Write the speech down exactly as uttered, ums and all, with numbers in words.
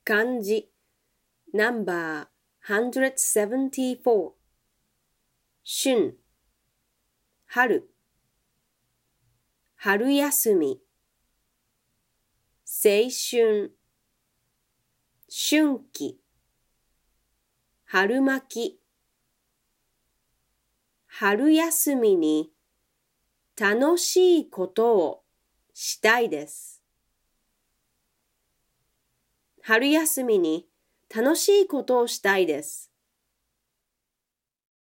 漢字 ナンバーひゃくななじゅうよん春春春休み青春春季春巻き春休みに楽しいことをしたいです。春休みに楽しいことをしたいです。